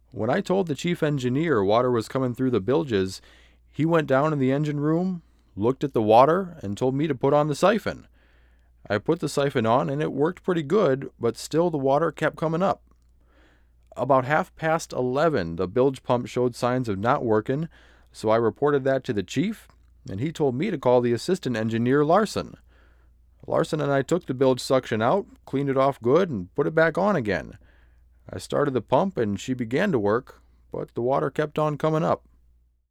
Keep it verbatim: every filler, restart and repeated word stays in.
When I told the chief engineer water was coming through the bilges, he went down in the engine room, looked at the water, and told me to put on the siphon. I put the siphon on and it worked pretty good, but still the water kept coming up. About half past eleven, the bilge pump showed signs of not working, so I reported that to the chief, and he told me to call the assistant engineer, Larson. Larson and I took the bilge suction out, cleaned it off good, and put it back on again. I started the pump and she began to work, but the water kept on coming up.